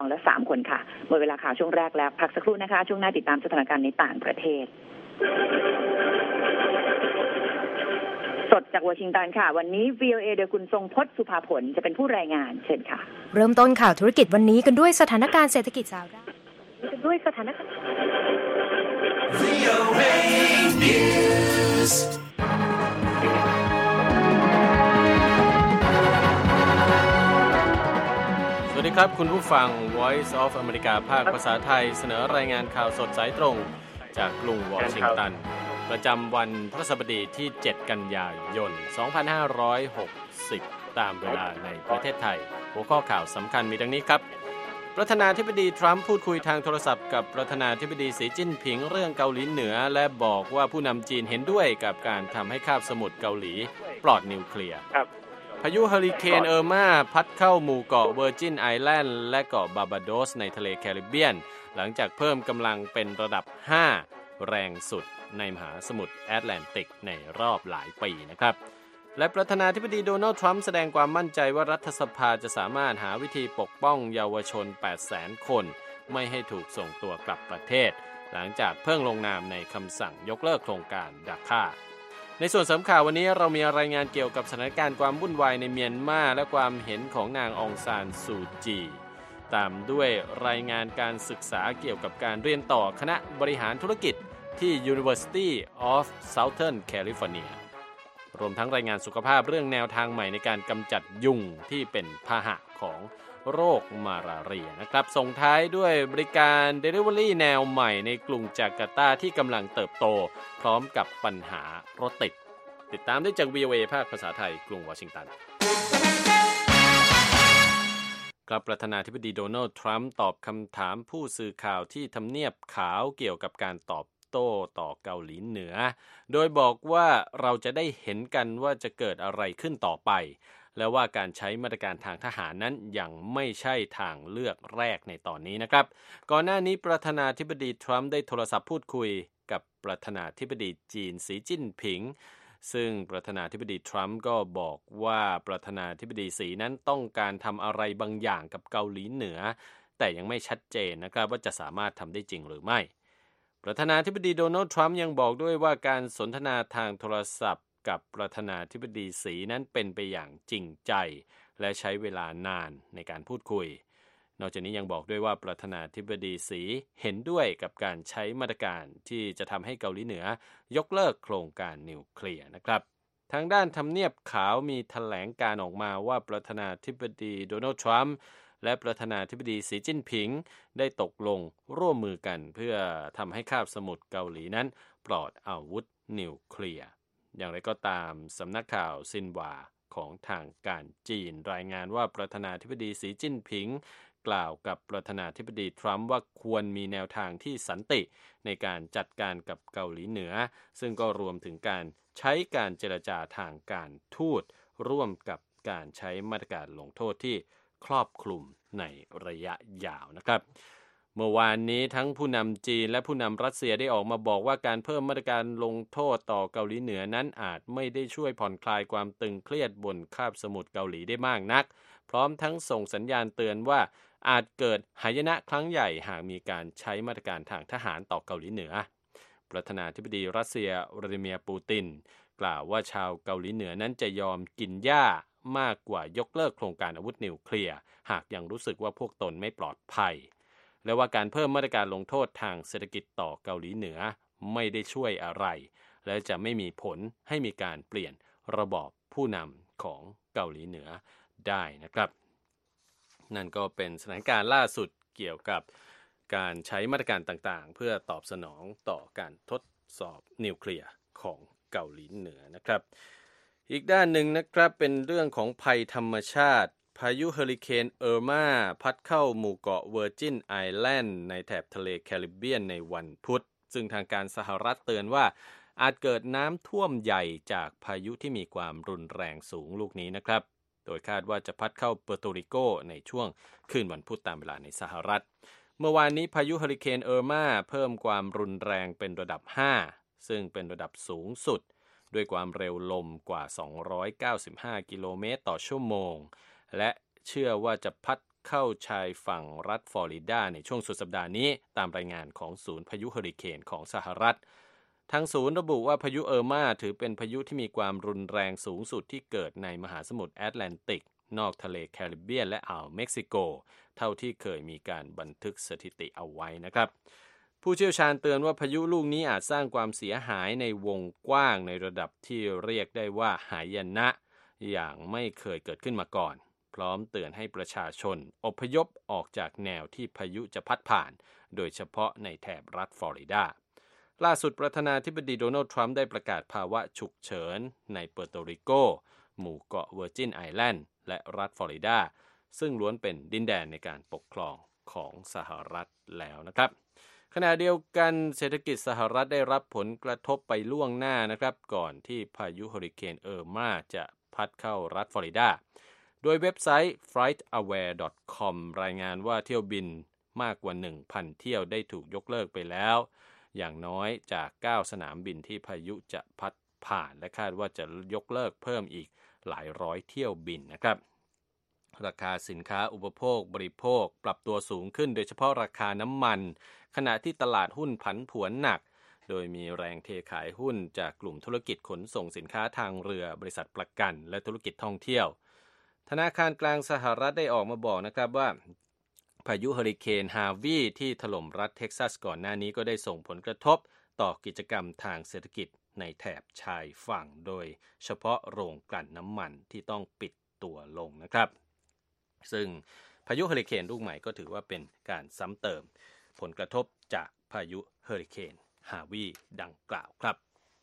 และ3คนค่ะหมดเวลาข่าวช่วงแรกแล้วพักสักครู่นะคะช่วงหน้าติดตามสถานการณ์ในต่างประเทศสดจากวอชิงตันค่ะวันนี้ VOA โดยคุณทรงพจน์สุภาผลจะเป็นผู้รายงานเชิญค่ะเริ่มต้นข่าวธุรกิจวันนี้กันด้วยสถานการณ์เศรษฐกิจสหรัฐกันด้วยสถานการณ์ VOA News สวัสดีครับคุณผู้ฟัง Voice of America ภาคภาษาไทยเสนอรายงานข่าวสดสายตรงจากกรุงวอชิงตันประจำวันพฤหัสบดีที่7กันยายน2560ตามเวลาในประเทศไทยหัวข้อข่าวสำคัญมีดังนี้ครับประธานาธิบดีทรัมป์พูดคุยทางโทรศัพท์กับประธานาธิบดีสีจิ้นผิงเรื่องเกาหลีเหนือและบอกว่าผู้นำจีนเห็นด้วยกับการทำให้คาบสมุทรเกาหลีปลอดนิวเคลียร์พายุเฮอริเคนเออร์มาพัดเข้าหมู่เกาะเวอร์จินไอแลนด์และเกาะบาบาโดสในทะเลแคริบเบียนหลังจากเพิ่มกำลังเป็นระดับ5แรงสุดในมหาสมุทรแอตแลนติกในรอบหลายปีนะครับและประธานาธิบดีโดนัลด์ทรัมป์แสดงความมั่นใจว่ารัฐสภาจะสามารถหาวิธีปกป้องเยาวชน 800,000 คนไม่ให้ถูกส่งตัวกลับประเทศหลังจากเพิ่งลงนามในคำสั่งยกเลิกโครงการดาคาในส่วนเสริมข่าววันนี้เรามีรายงานเกี่ยวกับสถานการณ์ความวุ่นวายในเมียนมาและความเห็นของนางองซานซูจีตามด้วยรายงานการศึกษาเกี่ยวกับการเรียนต่อคณะบริหารธุรกิจที่ University of Southern California รวมทั้งรายงานสุขภาพเรื่องแนวทางใหม่ในการกำจัดยุงที่เป็นพาหะของโรคมาลาเรียนะครับส่งท้ายด้วยบริการ Delivery แนวใหม่ในกรุงจาการ์ตาที่กำลังเติบโตพร้อมกับปัญหารถติดตามได้จาก VOA ภาคภาษาไทยกรุงวอชิงตันครับประธานาธิบดีโดนัลด์ทรัมป์ตอบคำถามผู้สื่อข่าวที่ทำเนียบขาวเกี่ยวกับการตอบโต้ต่อเกาหลีเหนือโดยบอกว่าเราจะได้เห็นกันว่าจะเกิดอะไรขึ้นต่อไปและว่าการใช้มาตรการทางทหารนั้นยังไม่ใช่ทางเลือกแรกในตอนนี้นะครับก่อนหน้านี้ประธานาธิบดีทรัมป์ได้โทรศัพท์พูดคุยกับประธานาธิบดีจีนสีจิ้นผิงซึ่งประธานาธิบดีทรัมป์ก็บอกว่าประธานาธิบดีสีนั้นต้องการทำอะไรบางอย่างกับเกาหลีเหนือแต่ยังไม่ชัดเจนนะครับว่าจะสามารถทำได้จริงหรือไม่ประธานาธิบดีโดนัลด์ทรัมป์ยังบอกด้วยว่าการสนทนาทางโทรศัพท์กับประธานาธิบดีสีนั้นเป็นไปอย่างจริงใจและใช้เวลานานในการพูดคุยนอกจากนี้ยังบอกด้วยว่าประธานาธิบดีสีเห็นด้วยกับการใช้มาตรการที่จะทำให้เกาหลีเหนือยกเลิกโครงการนิวเคลียร์นะครับทางด้านทำเนียบขาวมีแถลงการออกมาว่าประธานาธิบดีโดนัลด์ทรัมป์และประธานาธิบดีสีจิ้นผิงได้ตกลงร่วมมือกันเพื่อทำให้คาบสมุทรเกาหลีนั้นปลอดอาวุธนิวเคลียร์อย่างไรก็ตามสำนักข่าวซินหวาของทางการจีนรายงานว่าประธานาธิบดีสีจิ้นผิงกล่าวกับประธานาธิบดีทรัมป์ว่าควรมีแนวทางที่สันติในการจัดการกับเกาหลีเหนือซึ่งก็รวมถึงการใช้การเจรจาทางการทูตร่วมกับการใช้มาตรการลงโทษที่ครอบคลุมในระยะยาวนะครับเมื่อวานนี้ทั้งผู้นำจีนและผู้นำรัสเซียได้ออกมาบอกว่าการเพิ่มมาตรการลงโทษต่อเกาหลีเหนือนั้นอาจไม่ได้ช่วยผ่อนคลายความตึงเครียดบนคาบสมุทรเกาหลีได้มากนักพร้อมทั้งส่งสัญญาณเตือนว่าอาจเกิดหายนะครั้งใหญ่หากมีการใช้มาตรการทางทหารต่อเกาหลีเหนือประธานาธิบดีรัสเซียวลาดิเมียร์ปูตินกล่าวว่าชาวเกาหลีเหนือนั้นจะยอมกินหญ้ามากกว่ายกเลิกโครงการอาวุธนิวเคลียร์หากยังรู้สึกว่าพวกตนไม่ปลอดภัยและว่าการเพิ่มมาตรการลงโทษทางเศรษฐกิจต่อเกาหลีเหนือไม่ได้ช่วยอะไรและจะไม่มีผลให้มีการเปลี่ยนระบอบผู้นำของเกาหลีเหนือได้นะครับนั่นก็เป็นสถานการณ์ล่าสุดเกี่ยวกับการใช้มาตรการต่างๆเพื่อตอบสนองต่อการทดสอบนิวเคลียร์ของเกาหลีเหนือนะครับอีกด้านหนึ่งนะครับเป็นเรื่องของภัยธรรมชาติพายุเฮอริเคนเออร์มาพัดเข้าหมู่เกาะเวอร์จินไอแลนด์ในแถบทะเลแคริบเบียนในวันพุธซึ่งทางการสหรัฐเตือนว่าอาจเกิดน้ำท่วมใหญ่จากพายุที่มีความรุนแรงสูงลูกนี้นะครับโดยคาดว่าจะพัดเข้าเปอร์โตริโกในช่วงคืนวันพุธตามเวลาในสหรัฐเมื่อวานนี้พายุเฮอริเคนเออร์มาเพิ่มความรุนแรงเป็นระดับ5ซึ่งเป็นระดับสูงสุดด้วยความเร็วลมกว่า295กิโลเมตรต่อชั่วโมงและเชื่อว่าจะพัดเข้าชายฝั่งรัฐฟลอริดาในช่วงสุดสัปดาห์นี้ตามรายงานของศูนย์พายุเฮอริเคนของสหรัฐทางศูนย์ระบุว่าพายุเออร์มาถือเป็นพายุที่มีความรุนแรงสูงสุดที่เกิดในมหาสมุทรแอตแลนติกนอกทะเลแคริบเบียนและอ่าวเม็กซิโกเท่าที่เคยมีการบันทึกสถิติเอาไว้นะครับผู้เชี่ยวชาญเตือนว่าพายุลูกนี้อาจสร้างความเสียหายในวงกว้างในระดับที่เรียกได้ว่าหายนะอย่างไม่เคยเกิดขึ้นมาก่อนพร้อมเตือนให้ประชาชนอพยพออกจากแนวที่พายุจะพัดผ่านโดยเฉพาะในแถบรัฐฟลอริดาล่าสุดประธานาธิบดีโดนัลด์ทรัมป์ได้ประกาศภาวะฉุกเฉินในเปอร์โตริโกหมู่เกาะเวอร์จินไอแลนด์และรัฐฟลอริดาซึ่งล้วนเป็นดินแดนในการปกครองของสหรัฐแล้วนะครับขณะเดียวกันเศรษฐกิจสหรัฐได้รับผลกระทบไปล่วงหน้านะครับก่อนที่พายุเฮอริเคนเออร์มาจะพัดเข้ารัฐฟลอริดาโดยเว็บไซต์ flightaware.com รายงานว่าเที่ยวบินมากกว่า 1,000 เที่ยวได้ถูกยกเลิกไปแล้วอย่างน้อยจาก9สนามบินที่พายุจะพัดผ่านและคาดว่าจะยกเลิกเพิ่มอีกหลายร้อยเที่ยวบินนะครับราคาสินค้าอุปโภคบริโภคปรับตัวสูงขึ้นโดยเฉพาะราคาน้ำมันขณะที่ตลาดหุ้นผันผวนหนักโดยมีแรงเทขายหุ้นจากกลุ่มธุรกิจขนส่งสินค้าทางเรือบริษัทประกันและธุรกิจท่องเที่ยวธนาคารกลางสหรัฐได้ออกมาบอกนะครับว่าพายุเฮอริเคนฮาวีที่ถล่มรัฐเท็กซัสก่อนหน้านี้ก็ได้ส่งผลกระทบต่อกิจกรรมทางเศรษฐกิจในแถบชายฝั่งโดยเฉพาะโรงกลั่นน้ำมันที่ต้องปิดตัวลงนะครับซึ่งพายุเฮอริเคนลูกใหม่ก็ถือว่าเป็นการซ้ำเติมผลกระทบจากพายุเฮอริเคนฮาวีดังกล่าวครับ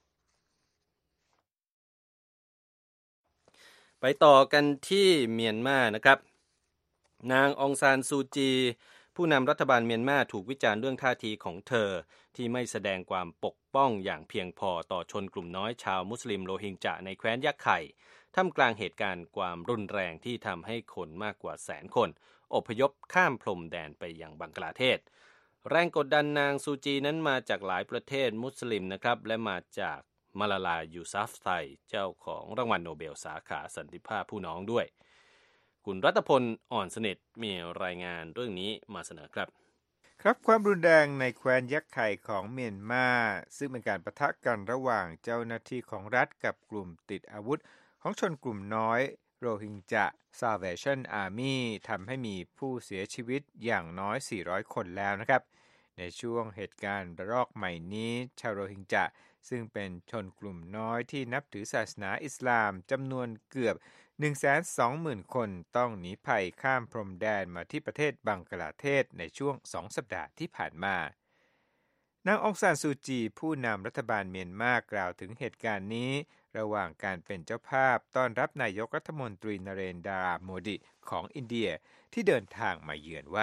ไปต่อกันที่เมียนมานะครับนางองซานซูจีผู้นำรัฐบาลเมียนมาถูกวิจารณ์เรื่องท่าทีของเธอที่ไม่แสดงความปกป้องอย่างเพียงพอต่อชนกลุ่มน้อยชาวมุสลิมโรฮิงญะในแคว้นยะไข่ท่ามกลางเหตุการณ์ความรุนแรงที่ทำให้คนมากกว่าแสนคนอพยพข้ามพรมแดนไปยังบังกลาเทศแรงกดดันนางซูจีนั้นมาจากหลายประเทศมุสลิมนะครับและมาจากมาลาลายูซัฟไซเจ้าของรางวัลโนเบลสาขาสันติภาพผู้น้องด้วยคุณรัตพลอ่อนสนิทมีรายงานเรื่องนี้มาเสนอครับครับความรุนแรงในแคว้นยักษ์ไข่ของเมียนมาซึ่งเป็นการปะทะกันระหว่างเจ้าหน้าที่ของรัฐกับกลุ่มติดอาวุธของชนกลุ่มน้อยโรฮิงญะ Salvation Army ทำให้มีผู้เสียชีวิตอย่างน้อย400คนแล้วนะครับในช่วงเหตุการณ์ระลอกใหม่นี้ชาวโรฮิงญะซึ่งเป็นชนกลุ่มน้อยที่นับถือศาสนาอิสลามจำนวนเกือบ 120,000 คนต้องหนีภัยข้ามพรมแดนมาที่ประเทศบังกลาเทศในช่วง2สัปดาห์ที่ผ่านมานางองซานซูจีผู้นำรัฐบาลเมียนมากล่าวถึงเหตุการณ์นี้ระหว่างการเป็นเจ้าภาพต้อนรับนายกรัฐมนตรีนเรนดาโมดิของอินเดียที่เดินทางมาเยือนว่า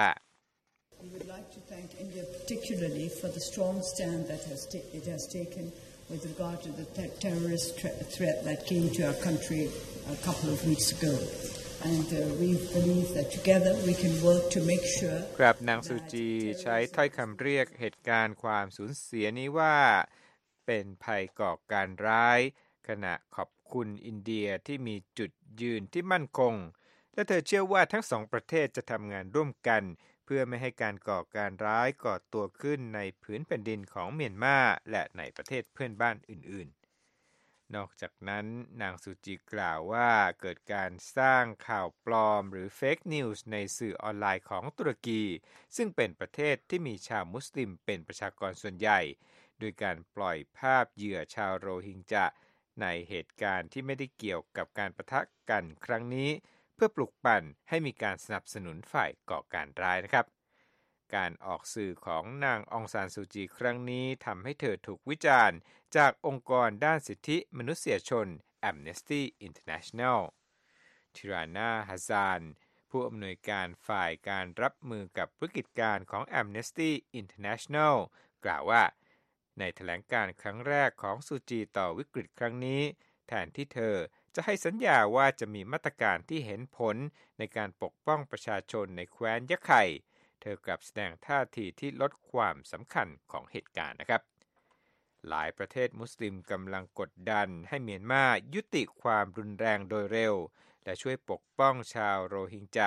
We would like to thank India particularly for the strong stand that it has taken with regard to the terrorist threat that came to our country a couple of weeks ago. And we believe that together we can work to make sure ครับนางซูจีใช้ถ้อยคำเรียกเหตุการณ์ความสูญเสียนี้ว่าเป็นภัยก่อการร้ายขณะขอบคุณอินเดียที่มีจุดยืนที่มั่นคงและเธอเชื่อว่าทั้งสองประเทศจะทำงานร่วมกันเพื่อไม่ให้การก่อการร้ายก่อตัวขึ้นในผืนแผ่นดินของเมียนมาและในประเทศเพื่อนบ้านอื่นๆนอกจากนั้นนางซูจีกล่าวว่าเกิดการสร้างข่าวปลอมหรือเฟคนิวส์ในสื่อออนไลน์ของตุรกีซึ่งเป็นประเทศที่มีชาวมุสลิมเป็นประชากรส่วนใหญ่โดยการปล่อยภาพเหยื่อชาวโรฮิงญะในเหตุการณ์ที่ไม่ได้เกี่ยวกับการปะทะกันครั้งนี้เพื่อปลุกปั่นให้มีการสนับสนุนฝ่ายก่อการร้ายนะครับการออกสื่อของนางองซานซูจีครั้งนี้ทำให้เธอถูกวิจารณ์จากองค์กรด้านสิทธิมนุษยชน Amnesty International ทิรานาฮาซานผู้อำนวยการฝ่ายการรับมือกับวิกฤตการณ์ของ Amnesty International กล่าวว่าในแถลงการณ์ครั้งแรกของซูจีต่อวิกฤตครั้งนี้แทนที่เธอจะให้สัญญาว่าจะมีมาตรการที่เห็นผลในการปกป้องประชาชนในแคว้นยะไข่เธอกลับแสดงท่าทีที่ลดความสำคัญของเหตุการณ์นะครับหลายประเทศมุสลิมกำลังกดดันให้เมียนมายุติความรุนแรงโดยเร็วและช่วยปกป้องชาวโรฮิงญะ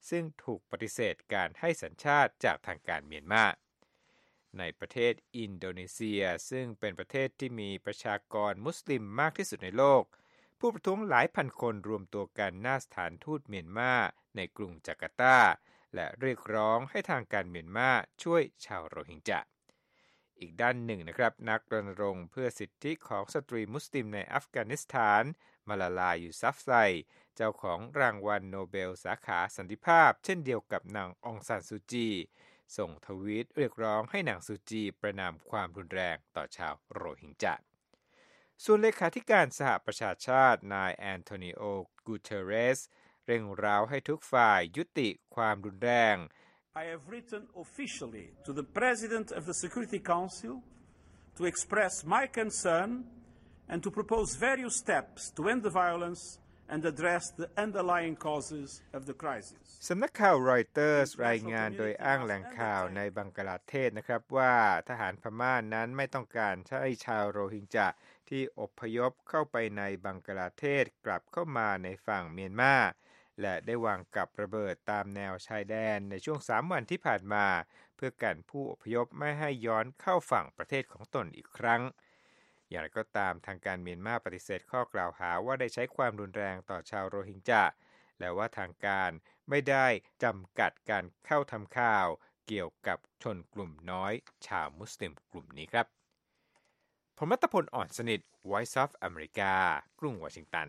ซึ่งถูกปฏิเสธการให้สัญชาติจากทางการเมียนมาในประเทศอินโดนีเซียซึ่งเป็นประเทศที่มีประชากรมุสลิมมากที่สุดในโลกผู้ประท้วงหลายพันคนรวมตัวกันหน้าสถานทูตเมียนมาในกรุงจาการ์ตาและเรียกร้องให้ทางการเมียนมาช่วยชาวโรฮิงญาอีกด้านหนึ่งนะครับนักรณรงค์เพื่อสิทธิของสตรีมุสลิมในอัฟกานิสถานมาลาลายูซัฟไซเจ้าของรางวัลโนเบลสาขาสันติภาพเช่นเดียวกับนางองซานซูจีส่งทวีตเรียกร้องให้นางซูจีประณามความรุนแรงต่อชาวโรฮิงญาส่วนเลขาธิการสหประชาชาตินายแอนโทนิโอ กูเตเรสเร่งร้าวให้ทุกฝ่ายยุติความรุนแรง I have written officially to the President of the Security Council to express my concern and to propose various steps to end the violence and address the underlying causes of the crisis. สำนักข่าวรอยเตอร์สรายงานโดยอ้างแหล่งข่าวในบังกลาเทศนะครับว่าทหารพม่านั้นไม่ต้องการให้ชาวโรฮิงญาที่อพยพเข้าไปในบังกลาเทศกลับเข้ามาในฝั่งเมียนมาและได้วางกับระเบิดตามแนวชายแดนในช่วง3วันที่ผ่านมาเพื่อกันผู้อพยพไม่ให้ย้อนเข้าฝั่งประเทศของตนอีกครั้งอย่างไรก็ตามทางการเมียนมาปฏิเสธข้อกล่าวหาว่าได้ใช้ความรุนแรงต่อชาวโรฮิงญาและว่าทางการไม่ได้จำกัดการเข้าทำข่าวเกี่ยวกับชนกลุ่มน้อยชาวมุสลิมกลุ่มนี้ครับผมรัตพล อ่อนสนิท Voice of America กรุงวอชิงตัน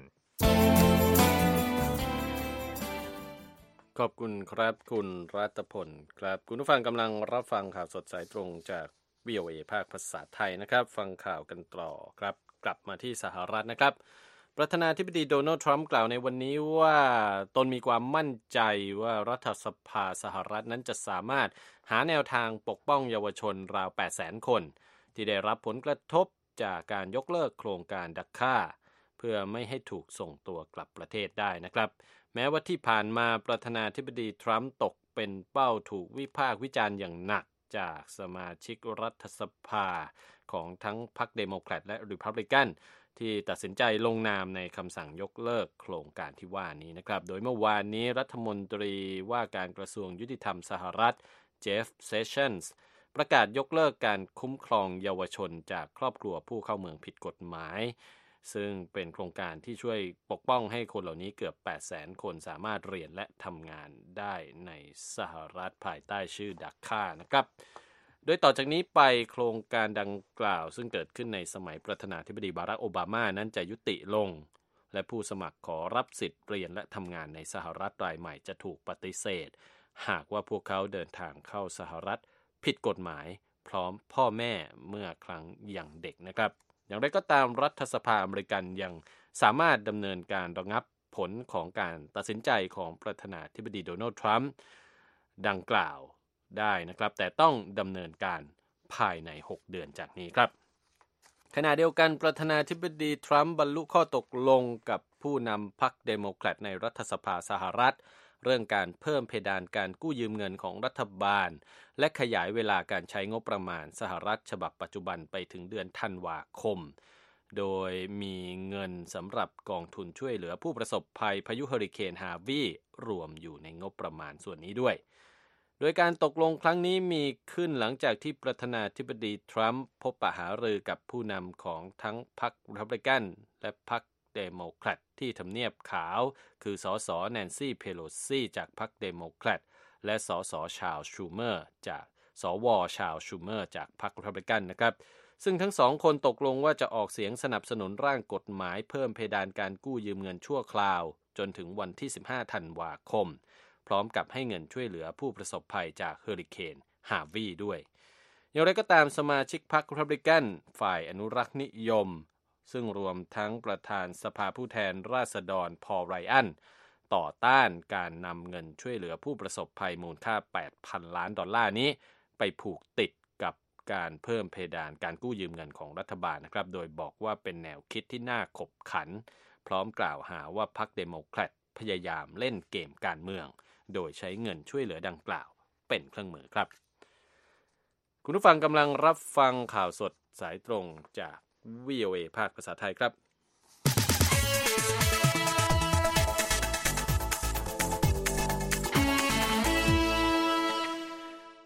ขอบคุณครับคุณรัตพลครับคุณผู้ฟังกำลังรับฟังข่าวสดสายตรงจาก VOA ภาคภาษาไทยนะครับฟังข่าวกันต่อครับกลับมาที่สหรัฐนะครับประธานาธิบดีโดนัลด์ทรัมป์กล่าวในวันนี้ว่าตนมีความมั่นใจว่ารัฐสภาสหรัฐนั้นจะสามารถหาแนวทางปกป้องเยาวชนราว 800,000 คนที่ได้รับผลกระทบจากการยกเลิกโครงการดักค่าเพื่อไม่ให้ถูกส่งตัวกลับประเทศได้นะครับแม้ว่าที่ผ่านมาประธานาธิบดีทรัมป์ตกเป็นเป้าถูกวิพากษ์วิจารณ์อย่างหนักจากสมาชิกรัฐสภาของทั้งพรรคเดโมแครตและรีพับลิกันที่ตัดสินใจลงนามในคำสั่งยกเลิกโครงการที่ว่านี้นะครับโดยเมื่อวานนี้รัฐมนตรีว่าการกระทรวงยุติธรรมสหรัฐเจฟเซสชั่นส์ประกาศยกเลิกการคุ้มครองเยาวชนจากครอบครัวผู้เข้าเมืองผิดกฎหมายซึ่งเป็นโครงการที่ช่วยปกป้องให้คนเหล่านี้เกือบ 800,000 คนสามารถเรียนและทำงานได้ในสหรัฐภายใต้ชื่อดักค่านะครับโดยต่อจากนี้ไปโครงการดังกล่าวซึ่งเกิดขึ้นในสมัยประธานาธิบดีบารักโอบามานั้นจะยุติลงและผู้สมัครขอรับสิทธิ์เรียนและทำงานในสหรัฐรายใหม่จะถูกปฏิเสธหากว่าพวกเขาเดินทางเข้าสหรัฐผิดกฎหมายพร้อมพ่อแม่เมื่อครั้งยังเด็กนะครับอย่างไรก็ตามรัฐสภาอเมริกันยังสามารถดำเนินการระงับผลของการตัดสินใจของประธานาธิบดีโดนัลด์ทรัมป์ดังกล่าวได้นะครับแต่ต้องดำเนินการภายใน6เดือนจากนี้ครับขณะเดียวกันประธานาธิบดีทรัมป์บรรลุข้อตกลงกับผู้นำพรรคเดโมแครตในรัฐสภาสหรัฐเรื่องการเพิ่มเพดานการกู้ยืมเงินของรัฐบาลและขยายเวลาการใช้งบประมาณสหรัฐฉบับปัจจุบันไปถึงเดือนธันวาคมโดยมีเงินสำหรับกองทุนช่วยเหลือผู้ประสบภัยพายุเฮอริเคนฮาร์วีรวมอยู่ในงบประมาณส่วนนี้ด้วยโดยการตกลงครั้งนี้มีขึ้นหลังจากที่ประธานาธิบดีทรัมป์พบปะหารือกับผู้นำของทั้งพรรครีพับลิกันและพรรคเดโมแครตที่ทำเนียบขาวคือสสแนนซี่เพโลซีจากพรรคเดโมแครตและสสชาร์ลส์ชูเมอร์จากสวชาร์ลส์ชูเมอร์จากพรรครีพับลิกันนะครับซึ่งทั้งสองคนตกลงว่าจะออกเสียงสนับสนุนร่างกฎหมายเพิ่มเพดานการกู้ยืมเงินชั่วคราวจนถึงวันที่15ธันวาคมพร้อมกับให้เงินช่วยเหลือผู้ประสบภัยจากเฮอริเคนฮาร์วีด้วยอย่างไรก็ตามสมาชิกพรรครีพับลิกันฝ่ายอนุรักษ์นิยมซึ่งรวมทั้งประธานสภาผู้แทนราษฎรพอลไรอันต่อต้านการนำเงินช่วยเหลือผู้ประสบภัยมูลค่า $8,000 ล้านนี้ไปผูกติดกับการเพิ่มเพดานการกู้ยืมเงินของรัฐบาลนะครับโดยบอกว่าเป็นแนวคิดที่น่าขบขันพร้อมกล่าวหาว่าพรรคเดโมแครตพยายามเล่นเกมการเมืองโดยใช้เงินช่วยเหลือดังกล่าวเป็นเครื่องมือครับคุณผู้ฟังกำลังรับฟังข่าวสดสายตรงจาก VOA ภาคภาษาไทยครับ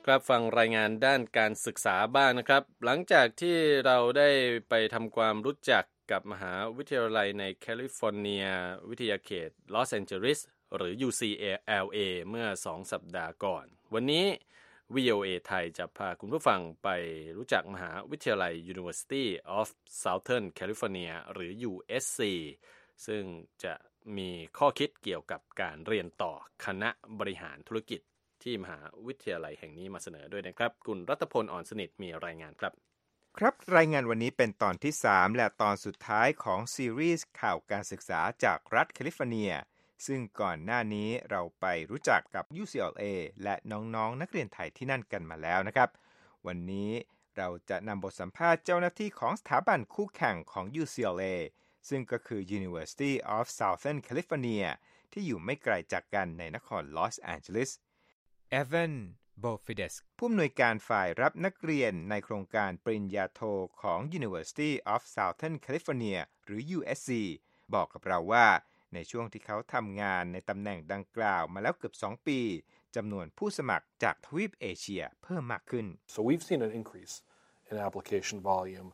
ครับฟังรายงานด้านการศึกษาบ้างนะครับหลังจากที่เราได้ไปทำความรู้จักกับมหาวิทยาลัยในแคลิฟอร์เนียวิทยาเขตลอสแอนเจลิสหรือ UCLA เมื่อ2สัปดาห์ก่อนวันนี้ VOA ไทยจะพาคุณผู้ฟังไปรู้จักมหาวิทยาลัย University of Southern California หรือ USC ซึ่งจะมีข้อคิดเกี่ยวกับการเรียนต่อคณะบริหารธุรกิจที่มหาวิทยาลัยแห่งนี้มาเสนอด้วยนะครับคุณรัตพล อ่อนสนิทมีรายงานครับครับรายงานวันนี้เป็นตอนที่3และตอนสุดท้ายของซีรีส์ข่าวการศึกษาจากรัฐแคลิฟอร์เนียซึ่งก่อนหน้านี้เราไปรู้จักกับ UCLA และน้องๆนักเรียนไทยที่นั่นกันมาแล้วนะครับวันนี้เราจะนำบทสัมภาษณ์เจ้าหน้าที่ของสถาบันคู่แข่งของ UCLA ซึ่งก็คือ University of Southern California ที่อยู่ไม่ไกลจากกันในนครลอสแอนเจลิสเอเวนโบฟิเดสผู้อำนวยการฝ่ายรับนักเรียนในโครงการปริญญาโทของ University of Southern California หรือ USC บอกกับเราว่าในช่วงที่เขาทำงานในตำแหน่งดังกล่าวมาแล้วเกือบ2ปีจำนวนผู้สมัครจากทวีปเอเชียเพิ่มมากขึ้น So we've seen an increase in application volume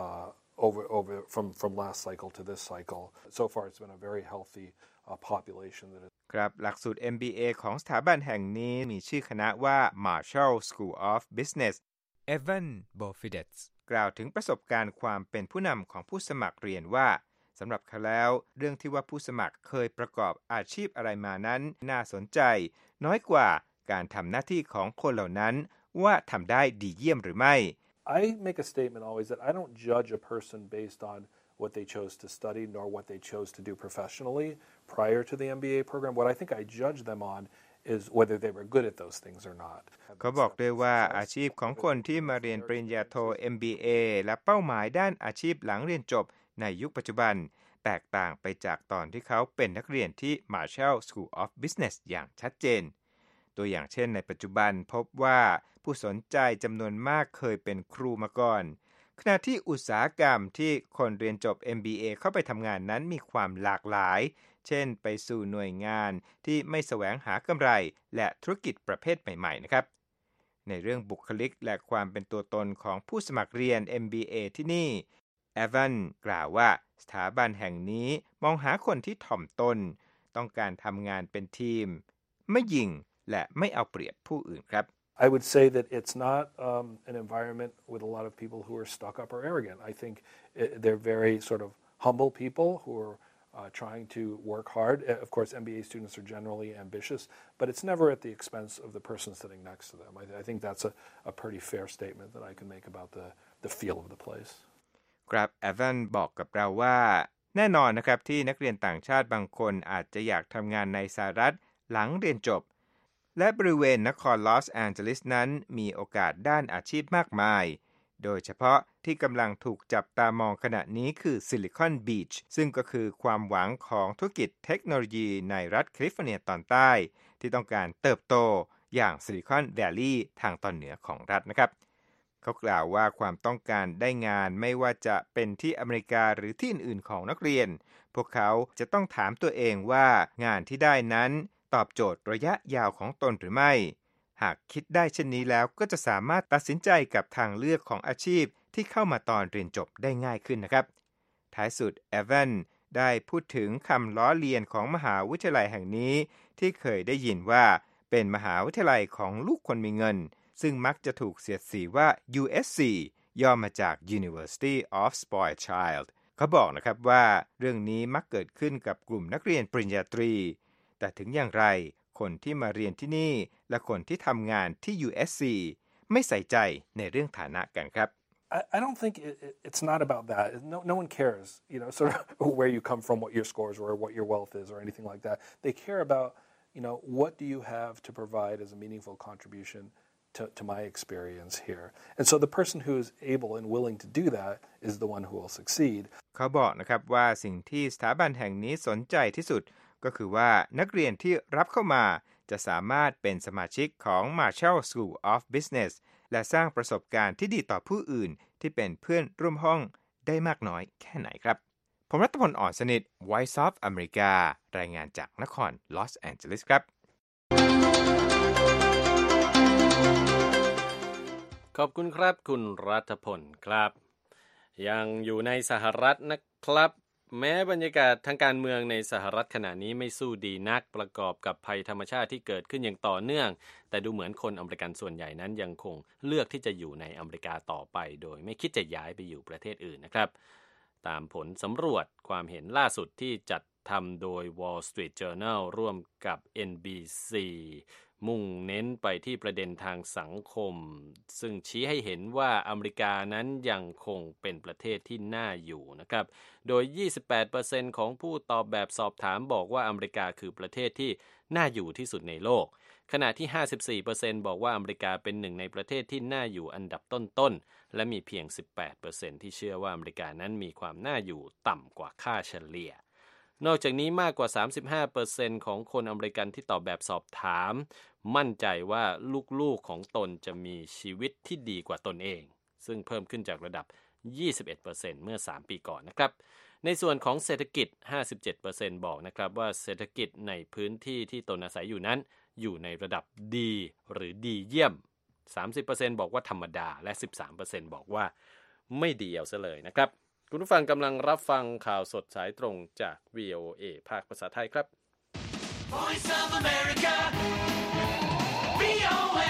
over from last cycle to this cycle. So far it's been a very healthy population that is ครับหลักสูตร MBA ของสถาบันแห่งนี้มีชื่อคณะว่า Marshall School of Business Evan Bofides กล่าวถึงประสบการณ์ความเป็นผู้นำของผู้สมัครเรียนว่าสำหรับเขาแล้วเรื่องที่ว่าผู้สมัครเคยประกอบอาชีพอะไรมานั้นน่าสนใจน้อยกว่าการทำหน้าที่ของคนเหล่านั้นว่าทำได้ดีเยี่ยมหรือไม่ I make a statement always that I don't judge a person based on what they chose to study nor what they chose to do professionally prior to the MBA program. What I think I judge them on is whether they were good at those things or not. เขาบอกด้วยว่าอาชีพของคนที่มาเรียนปริญญาโท MBA และเป้าหมายด้านอาชีพหลังเรียนจบในยุคปัจจุบันแตกต่างไปจากตอนที่เขาเป็นนักเรียนที่ Marshall School of Business อย่างชัดเจนตัวอย่างเช่นในปัจจุบันพบว่าผู้สนใจจำนวนมากเคยเป็นครูมาก่อนขณะที่อุตสาหกรรมที่คนเรียนจบ MBA เข้าไปทำงานนั้นมีความหลากหลายเช่นไปสู่หน่วยงานที่ไม่แสวงหากำไรและธุรกิจประเภทใหม่ๆนะครับในเรื่องบุคลิกและความเป็นตัวตนของผู้สมัครเรียน MBA ที่นี่เอเวนกล่าวว่าสถาบันแห่งนี้มองหาคนที่ถ่อมตนต้องการทำงานเป็นทีมไม่หยิ่งและไม่เอาเปรียบผู้อื่นครับ I would say that it's not an environment with a lot of people who are stuck up or arrogant. I think they're very sort of humble people who are trying to work hard. Of course, MBA students are generally ambitious, but it's never at the expense of the person sitting next to them. I think that's a pretty fair statement that I can make about the feel of the place. ครับเอเวนบอกกับเราว่าแน่นอนนะครับที่นักเรียนต่างชาติบางคนอาจจะอยากทำงานในสหรัฐหลังเรียนจบและบริเวณนครลอสแอนเจลิสนั้นมีโอกาสด้านอาชีพมากมายโดยเฉพาะที่กำลังถูกจับตามองขณะนี้คือซิลิคอนบีชซึ่งก็คือความหวังของธุรกิจเทคโนโลยีในรัฐแคลิฟอร์เนียตอนใต้ที่ต้องการเติบโตอย่างซิลิคอนแวลลีย์ทางตอนเหนือของรัฐนะครับเขากล่าวว่าความต้องการได้งานไม่ว่าจะเป็นที่อเมริกาหรือที่อื่นๆของนักเรียนพวกเขาจะต้องถามตัวเองว่างานที่ได้นั้นตอบโจทย์ระยะยาวของตนหรือไม่หากคิดได้เช่นนี้แล้วก็จะสามารถตัดสินใจกับทางเลือกของอาชีพที่เข้ามาตอนเรียนจบได้ง่ายขึ้นนะครับท้ายสุดเอเวนได้พูดถึงคำล้อเลียนของมหาวิทยาลัยแห่งนี้ที่เคยได้ยินว่าเป็นมหาวิทยาลัยของลูกคนมีเงินซึ่งมักจะถูกเสียดสีว่า USC ย่อมาจาก University of Spoiled Child เขาบอกนะครับว่าเรื่องนี้มักเกิดขึ้นกับกลุ่มนักเรียนปริญญาตรีแต่ถึงอย่างไรคนที่มาเรียนที่นี่และคนที่ทำงานที่ USC ไม่ใส่ใจในเรื่องฐานะกันครับ I don't think it's not about that. No one cares, sort of where you come from, what your scores were, what your wealth is, or anything like that. They care about, what do you have to provide as a meaningful contribution to my experience here. And so the person who is able and willing to do that is the one who will succeed. เขาบอกนะครับว่าสิ่งที่สถาบันแห่งนี้สนใจที่สุดก็คือว่านักเรียนที่รับเข้ามาจะสามารถเป็นสมาชิกของ Marshall School of Business และสร้างประสบการณ์ที่ดีต่อผู้อื่นที่เป็นเพื่อนร่วมห้องได้มากน้อยแค่ไหนครับผมรัตพล อ่อนสนิท Voice of America รายงานจากนครลอสแอนเจลิสครับขอบคุณครับคุณรัฐพลครับยังอยู่ในสหรัฐนะครับแม้บรรยากาศทางการเมืองในสหรัฐขณะนี้ไม่สู้ดีนักประกอบกับภัยธรรมชาติที่เกิดขึ้นอย่างต่อเนื่องแต่ดูเหมือนคนอเมริกันส่วนใหญ่นั้นยังคงเลือกที่จะอยู่ในอเมริกาต่อไปโดยไม่คิดจะย้ายไปอยู่ประเทศอื่นนะครับตามผลสำรวจความเห็นล่าสุดที่จัดทำโดย Wall Street Journal ร่วมกับ NBC มุ่งเน้นไปที่ประเด็นทางสังคมซึ่งชี้ให้เห็นว่าอเมริกานั้นยังคงเป็นประเทศที่น่าอยู่นะครับโดย 28% ของผู้ตอบแบบสอบถามบอกว่าอเมริกาคือประเทศที่น่าอยู่ที่สุดในโลกขณะที่ 54% บอกว่าอเมริกาเป็นหนึ่งในประเทศที่น่าอยู่อันดับต้นๆและมีเพียง 18% ที่เชื่อว่าอเมริกานั้นมีความน่าอยู่ต่ำกว่าค่าเฉลี่ยนอกจากนี้มากกว่า 35% ของคนอเมริกันที่ตอบแบบสอบถามมั่นใจว่าลูกๆของตนจะมีชีวิตที่ดีกว่าตนเองซึ่งเพิ่มขึ้นจากระดับ 21% เมื่อ 3 ปีก่อนนะครับในส่วนของเศรษฐกิจ 57% บอกนะครับว่าเศรษฐกิจในพื้นที่ที่ตนอาศัยอยู่นั้นอยู่ในระดับดีหรือดีเยี่ยม 30% บอกว่าธรรมดาและ 13% บอกว่าไม่ดีเอาซะเลยนะครับคุณผู้ฟังกำลังรับฟังข่าวสดสายตรงจาก VOA ภาคภาษาไทยครับ Voice of America VOA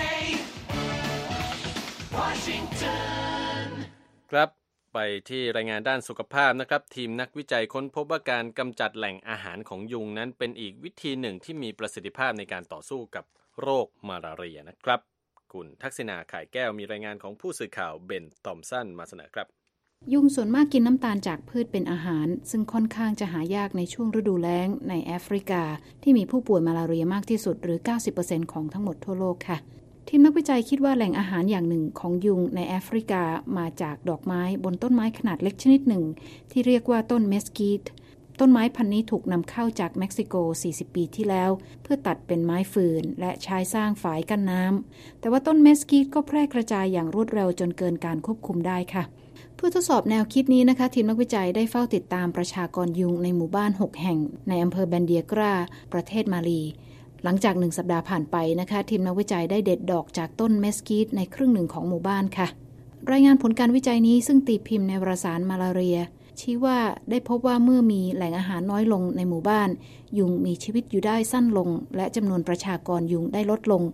Washington ครับไปที่รายงานด้านสุขภาพนะครับทีมนักวิจัยค้นพบว่าการกำจัดแหล่งอาหารของยุงนั้นเป็นอีกวิธีหนึ่งที่มีประสิทธิภาพในการต่อสู้กับโรคมาลาเรียนะครับคุณทักษิณาข่ายแก้วมีรายงานของผู้สื่อข่าวเบนทอมสันมาเสนอครับยุงส่วนมากกินน้ำตาลจากพืชเป็นอาหารซึ่งค่อนข้างจะหายากในช่วงฤดูแล้งในแอฟริกาที่มีผู้ป่วยมาลาเรียมากที่สุดหรือ 90% ของทั้งหมดทั่วโลกค่ะทีมนักวิจัยคิดว่าแหล่งอาหารอย่างหนึ่งของยุงในแอฟริกามาจากดอกไม้บนต้นไม้ขนาดเล็กชนิดหนึ่งที่เรียกว่าต้นเมสกีตต้นไม้พันธุ์นี้ถูกนำเข้าจากเม็กซิโก 40 ปีที่แล้วเพื่อตัดเป็นไม้ฟืนและใช้สร้างฝายกั้นน้ำแต่ว่าต้นเมสกีตก็แพร่กระจายอย่างรวดเร็วจนเกินการควบคุมได้ค่ะเพื่อทดสอบแนวคิดนี้นะคะทีมนักวิจัยได้เฝ้าติดตามประชากรยุงในหมู่บ้าน 6 แห่งในอำเภอแบนเดียกราประเทศมาลีหลังจาก1 สัปดาห์ผ่านไปนะคะทีมนักวิจัยได้เด็ดดอกจากต้นเมสกีตในครึ่งหนึ่งของหมู่บ้านค่ะรายงานผลการวิจัยนี้ซึ่งตีพิมพ์ในวารสารมาลาเรียชี้ว่าได้พบว่าเมื่อมีแหล่งอาหารน้อยลงในหมู่บ้านยุงมีชีวิตอยู่ได้สั้นลงและจำนวนประชากรยุงได้ลดลง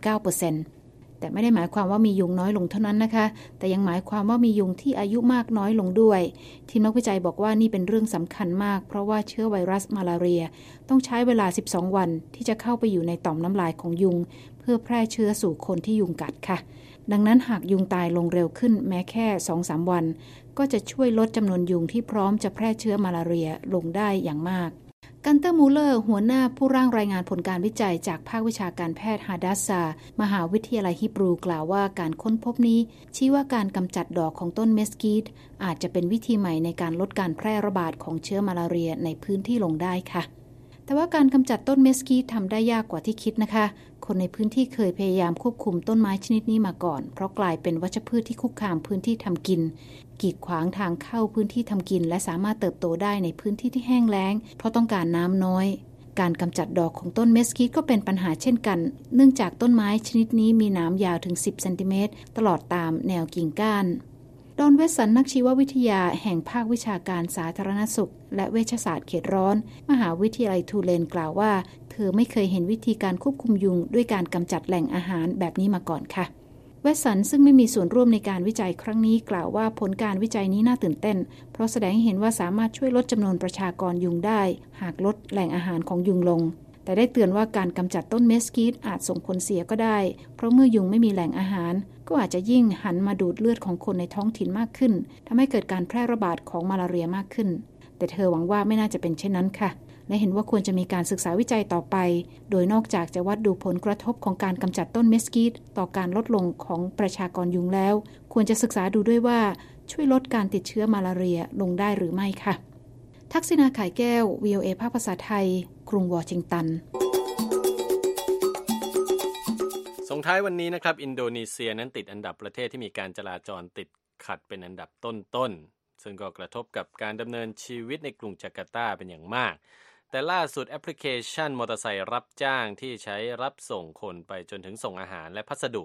69%แต่ไม่ได้หมายความว่ามียุงน้อยลงเท่านั้นนะคะแต่ยังหมายความว่ามียุงที่อายุมากน้อยลงด้วยทีมนักวิจัยบอกว่านี่เป็นเรื่องสำคัญมากเพราะว่าเชื้อไวรัสมาลาเรียต้องใช้เวลา12 วันที่จะเข้าไปอยู่ในต่อมน้ำลายของยุงเพื่อแพร่เชื้อสู่คนที่ยุงกัดค่ะดังนั้นหากยุงตายลงเร็วขึ้นแม้แค่ 2-3 วันก็จะช่วยลดจำนวนยุงที่พร้อมจะแพร่เชื้อมาลาเรียลงได้อย่างมากกันเตอร์มูเลอร์หัวหน้าผู้ร่างรายงานผลการวิจัยจากภาควิชาการแพทย์ฮาดัสซามหาวิทยาลัยฮิบรูกล่าวว่าการค้นพบนี้ชี้ว่าการกำจัดดอกของต้นเมสกีตอาจจะเป็นวิธีใหม่ในการลดการแพร่ระบาดของเชื้อมาลาเรียในพื้นที่ลงได้ค่ะแต่ว่าการกำจัดต้นเมสกีตทำได้ยากกว่าที่คิดนะคะคนในพื้นที่เคยพยายามควบคุมต้นไม้ชนิดนี้มาก่อนเพราะกลายเป็นวัชพืชที่คุกคามพื้นที่ทำกินกีดขวางทางเข้าพื้นที่ทำกินและสามารถเติบโตได้ในพื้นที่ที่แห้งแล้งเพราะต้องการน้ำน้อยการกำจัดดอกของต้นเมสกีตก็เป็นปัญหาเช่นกันเนื่องจากต้นไม้ชนิดนี้มีหนามยาวถึง10 เซนติเมตรตลอดตามแนวกิ่งก้านดอนเวสสันนักชีววิทยาแห่งภาควิชาการสาธารณสุขและเวชศาสตร์เขตร้อนมหาวิทยาลัยทูเลนกล่าวว่าเธอไม่เคยเห็นวิธีการควบคุมยุงด้วยการกำจัดแหล่งอาหารแบบนี้มาก่อนค่ะเวสสันซึ่งไม่มีส่วนร่วมในการวิจัยครั้งนี้กล่าวว่าผลการวิจัยนี้น่าตื่นเต้นเพราะแสดงให้เห็นว่าสามารถช่วยลดจำนวนประชากรยุงได้หากลดแหล่งอาหารของยุงลงแต่ได้เตือนว่าการกำจัดต้นเมสกีตอาจส่งผลเสียก็ได้เพราะเมื่อยุงไม่มีแหล่งอาหารก็อาจจะยิ่งหันมาดูดเลือดของคนในท้องถิ่นมากขึ้นทำให้เกิดการแพร่ระบาดของมาลาเรียมากขึ้นแต่เธอหวังว่าไม่น่าจะเป็นเช่นนั้นค่ะและเห็นว่าควรจะมีการศึกษาวิจัยต่อไปโดยนอกจากจะวัดดูผลกระทบของการกำจัดต้นเมสกีตต่อการลดลงของประชากรยุงแล้วควรจะศึกษาดูด้วยว่าช่วยลดการติดเชื้อมาลาเรียลงได้หรือไม่ค่ะทักษิณาข่ายแก้ว VOA ภาคภาษาไทยกรุงวอชิงตันส่งท้ายวันนี้นะครับอินโดนีเซียนั้นติดอันดับประเทศที่มีการจราจรติดขัดเป็นอันดับต้นๆซึ่งก็กระทบกับการดำเนินชีวิตในกรุงจาการ์ตาเป็นอย่างมากแต่ล่าสุดแอปพลิเคชันมอเตอร์ไซค์รับจ้างที่ใช้รับส่งคนไปจนถึงส่งอาหารและพัสดุ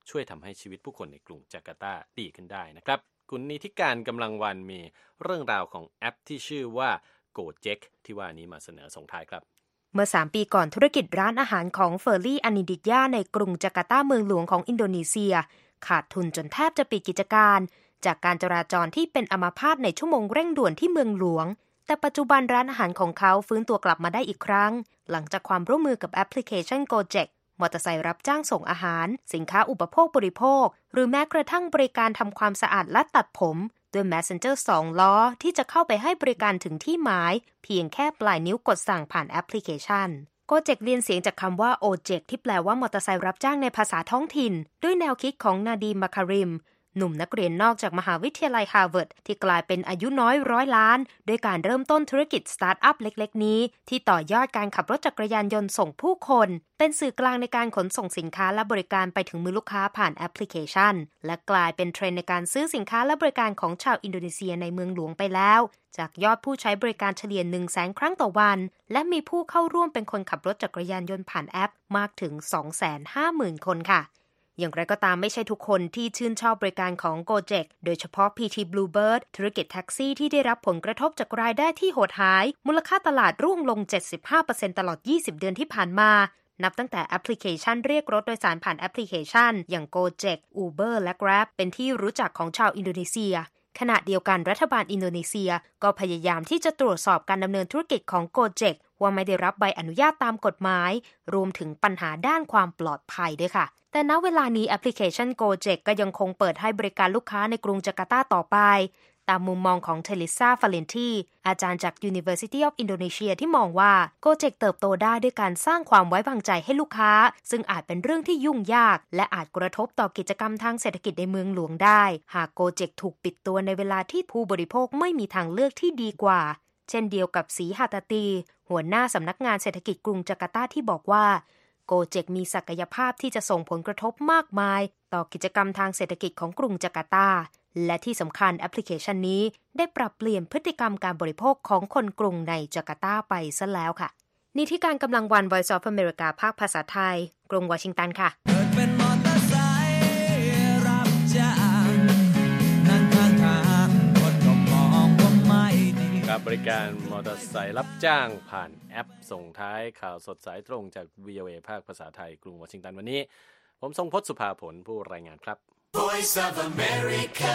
ช่วยทำให้ชีวิตผู้คนในกรุงจาการ์ตาดีขึ้นได้นะครับคุณนิติการกำลังวันมีเรื่องราวของแอปที่ชื่อว่า Gojek ที่ว่านี้มาเสนอส่งท้ายครับเมื่อ3 ปีก่อนธุรกิจร้านอาหารของเฟอร์รี่อานิดิยาในกรุงจาการ์ตาเมืองหลวงของอินโดนีเซียขาดทุนจนแทบจะปิดกิจการจากการจราจรที่เป็นอัมพาตในชั่วโมงเร่งด่วนที่เมืองหลวงแต่ปัจจุบันร้านอาหารของเขาฟื้นตัวกลับมาได้อีกครั้งหลังจากความร่วมมือกับแอปพลิเคชัน Gojek มอเตอร์ไซค์รับจ้างส่งอาหารสินค้าอุปโภคบริโภคหรือแม้กระทั่งบริการทำความสะอาดและตัดผมด้วย Messenger 2 ล้อที่จะเข้าไปให้บริการถึงที่หมายเพียงแค่ปลายนิ้วกดสั่งผ่านแอปพลิเคชัน Gojek เรียนเสียงจากคำว่า Ojek ที่แปลว่ามอเตอร์ไซค์รับจ้างในภาษาท้องถิ่นด้วยแนวคิดของนาดีม มาคาริมหนุ่มนักเรียนนอกจากมหาวิทยาลัยฮาร์วาร์ดที่กลายเป็นอายุน้อย100 ล้านด้วยการเริ่มต้นธุรกิจสตาร์ทอัพเล็กๆนี้ที่ต่อยอดการขับรถจักรยานยนต์ส่งผู้คนเป็นสื่อกลางในการขนส่งสินค้าและบริการไปถึงมือลูกค้าผ่านแอปพลิเคชันและกลายเป็นเทรนด์ในการซื้อสินค้าและบริการของชาวอินโดนีเซียในเมืองหลวงไปแล้วจากยอดผู้ใช้บริการเฉลี่ย 100,000 ครั้งต่อวันและมีผู้เข้าร่วมเป็นคนขับรถจักรยานยนต์ผ่านแอปมากถึง 250,000 คนค่ะอย่างไรก็ตามไม่ใช่ทุกคนที่ชื่นชอบบริการของ Gojek โดยเฉพาะ PT Bluebird ธุรกิจแท็กซี่ที่ได้รับผลกระทบจากรายได้ที่โหดหายมูลค่าตลาดร่วงลง 75% ตลอด 20 เดือนที่ผ่านมานับตั้งแต่แอปพลิเคชันเรียกรถโดยสารผ่านแอปพลิเคชันอย่าง Gojek, Uber และ Grab เป็นที่รู้จักของชาวอินโดนีเซียขณะเดียวกันรัฐบาลอินโดนีเซียก็พยายามที่จะตรวจสอบการดำเนินธุรกิจของ Gojek ว่าไม่ได้รับใบอนุญาตตามกฎหมายรวมถึงปัญหาด้านความปลอดภัยด้วยค่ะแต่ณเวลานี้แอปพลิเคชัน Gojek ก็ยังคงเปิดให้บริการลูกค้าในกรุงจาการ์ตาต่อไปตามมุมมองของเทลิซาฟาเลนตีอาจารย์จาก University of Indonesia ที่มองว่า Gojek เติบโตได้ด้วยการสร้างความไว้วางใจให้ลูกค้าซึ่งอาจเป็นเรื่องที่ยุ่งยากและอาจกระทบต่อกิจกรรมทางเศรษฐกิจในเมืองหลวงได้หาก Gojek ถูกปิดตัวในเวลาที่ผู้บริโภคไม่มีทางเลือกที่ดีกว่าเช่นเดียวกับศรีหาตตีหัวหน้าสำนักงานเศรษฐกิจกรุงจาการ์ตาที่บอกว่าGojek มีศักยภาพที่จะส่งผลกระทบมากมายต่อกิจกรรมทางเศรษฐกิจของกรุงจาการ์ตาและที่สำคัญแอปพลิเคชันนี้ได้ปรับเปลี่ยนพฤติกรรมการบริโภคของคนกรุงในจาการ์ตาไปซะแล้วค่ะนี่ที่การกำลังวัน Voice of America ภาคภาษาไทยกรุงวอชิงตันค่ะเป็นมอเตอร์ไซค์รับจ้างนั่งข้างทางคนก็มองว่าไม่ดีกับบริการมอเตอร์ไซค์รับจ้างผ่านแอปส่งท้ายข่าวสดสายตรงจาก VOA ภาคภาษาไทยกรุงวอชิงตันวันนี้ผมทรงพจน์สุภาผลผู้รายงานครับ Voice of America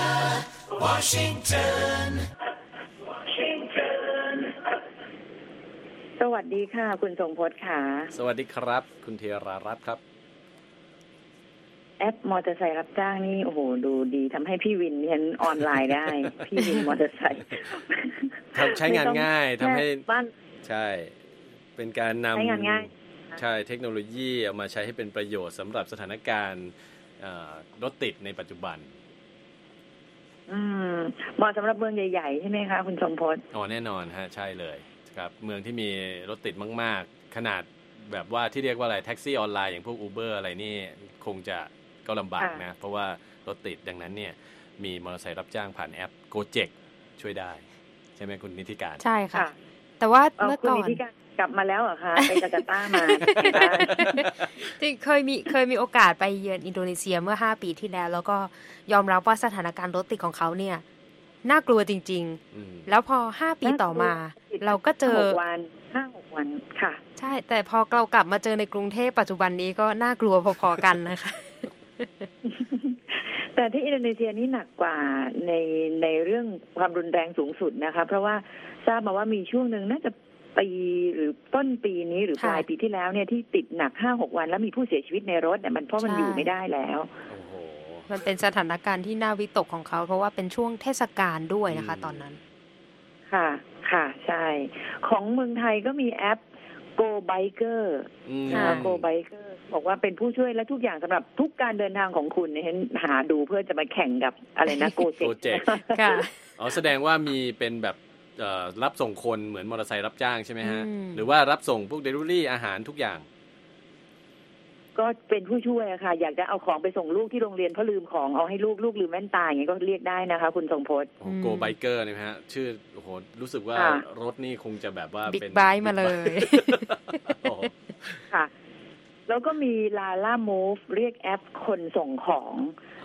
Washington สวัสดีค่ะคุณทรงพจน์ค่ะสวัสดีครับคุณเทรารัตน์ครับแอปมอเตอร์ไซค์รับจ้างนี่โอ้โหดูดีทำให้พี่วินเห็นออนไลน์ได้ พี่วินมอเตอร์ไซค์ใช้งานง่ายทำให้ใช่เป็นการนำใช้งานง่ายใช่เทคโนโลยีเอามาใช้ให้เป็นประโยชน์สำหรับสถานการณ์รถติดในปัจจุบันเหมาะสำหรับเมืองใหญ่ๆใช่ไหมคะคุณทรงพจน์แน่นอนฮะใช่เลยครับเมืองที่มีรถติดมากๆขนาดแบบว่าที่เรียกว่าอะไรแท็กซี่ออนไลน์อย่างพวก Uber อะไรนี่คงจะก็ลำบากนะเพราะว่ารถติดดังนั้นเนี่ยมีมอเตอร์ไซค์รับจ้างผ่านแอป Gojek ช่วยได้ใช่ไหมคุณนิติการใช่ค่ะแต่ว่าเมื่อก่อนกลับมาแล้วเหรอคะไปจาการ์ตามาที่เคยมีโอกาสไปเยือนอินโดนีเซียเมื่อ5 ปีที่แล้วแล้วก็ยอมรับว่าสถานการณ์รถติดของเขาเนี่ยน่ากลัวจริงๆแล้วพอ5 ปีต่อมาเราก็เจอ 5-6 วันค่ะใช่แต่พอเรากลับมาเจอในกรุงเทพปัจจุบันนี้ก็น่ากลัวพอๆกันนะคะแต่ที่อินโดนีเซียนี่หนักกว่าในเรื่องความรุนแรงสูงสุดนะคะเพราะว่าทราบมาว่ามีช่วงนึงน่าจะปีหรือต้นปีนี้หรือปลายปีที่แล้วเนี่ยที่ติดหนัก 5-6 วันแล้วมีผู้เสียชีวิตในรถเนี่ยมันเพราะมันอยู่ไม่ได้แล้วมันเป็นสถานการณ์ที่น่าวิตกของเขาเพราะว่าเป็นช่วงเทศกาลด้วยนะคะตอนนั้นค่ะค่ะใช่ของเมืองไทยก็มีแอป Go Biker Go Biker บอกว่าเป็นผู้ช่วยและทุกอย่างสำหรับทุกการเดินทางของคุณเนี่ยหาดูเพื่อจะมาแข่งกับอะไรนะ Gojek ค่ะแสดงว่ามีเป็นแบบรับส่งคนเหมือนมอเตอร์ไซค์รับจ้างใช่ไหมฮะหรือว่ารับส่งพวกเดลิเวอรี่อาหารทุกอย่างก็เป็นผู้ช่วยอะค่ะอยากจะเอาของไปส่งลูกที่โรงเรียนเพราะลืมของเอาให้ลูกลืมแว่นตาอย่างนี้ก็เรียกได้นะคะคุณทรงพจน์โกไบเกอร์นะฮะชื่อโอ้โหรู้สึกว่ารถนี่คงจะแบบว่าเป็นบิ๊กไบค์มาเลยค่ะแล้วก็มี Lala Move เรียกแอปคนส่งของ